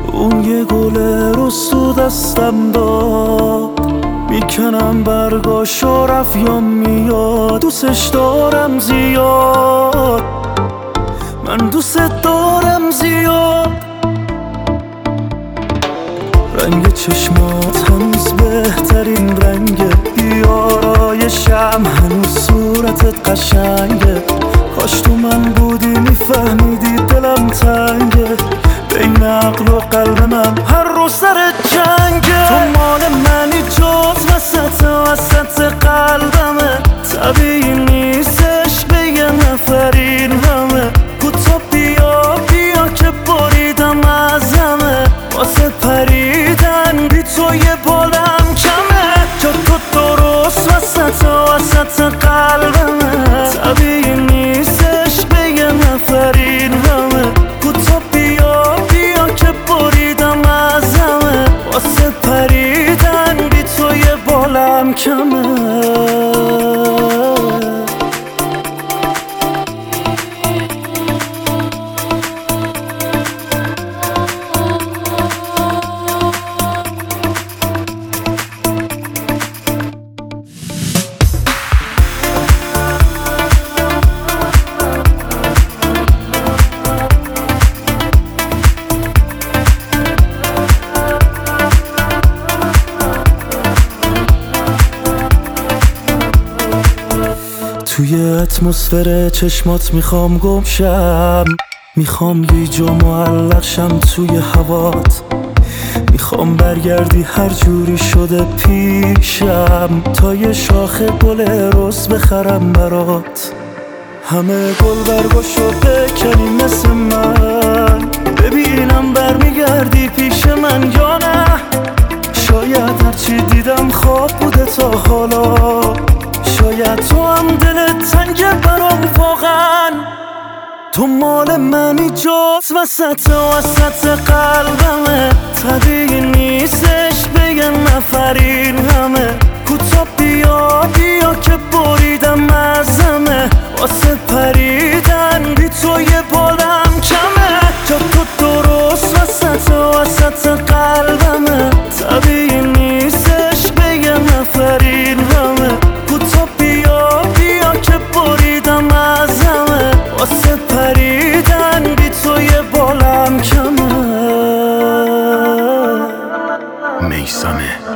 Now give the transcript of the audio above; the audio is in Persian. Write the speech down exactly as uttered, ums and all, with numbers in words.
اون یه گل رست تو دستم داد، میکنم برگاشو رفت یا میاد. دوستش دارم زیاد، من دوست دارم زیاد. رنگ چشمات هنوز بهترین رنگه، بیارایشم هنوز صورتت قشنگه. کاش تو من بودی میفهمیدی دلم تنگه، بین عقل و قلب من هر رو سر جنگه. تو مال منی جز وسط وسط قلبمه، طبیعی نیستش به یه نفرین همه. کوتا بیا بیا که بریدم ازمه، واسه پریدن بی تو یه بالم کمه. جا تو درست وسط وسط قلبمه، طبیعی نیستش به یه نفرین همه. کوتا بیا بیا که بریدم ازمه، واسه پریدن بی تو یه بالم کمه. توی اتمسفر چشمات میخوام گم شم، میخوام گیج و معلق شم توی هوات. میخوام برگردی هر جوری شده پیشم، تا یه شاخه گل رز بخرم برات. همه گل برگاشو بکنی مثل من، ببینم برمیگردی پیش من یا نه. شاید هرچی دیدم خواب بوده تا حالا، شاید تو هم دلت تنگه برام واقعا. تو مال منی جز وسط وسط قلبمه، طبیعی نیستش به یه نفرین همه. کوتا بیا بیا که بریدم ازمه، واسه پریدن بی تو یه بالم کمه. جا تو درست وسط وسط قلبمه، طبیعی نیستش به یه نفرین همه. کوتا بیا بیا که بریدم ازمه، واسه پریدن بی تو یه بالم کمه. میثمه.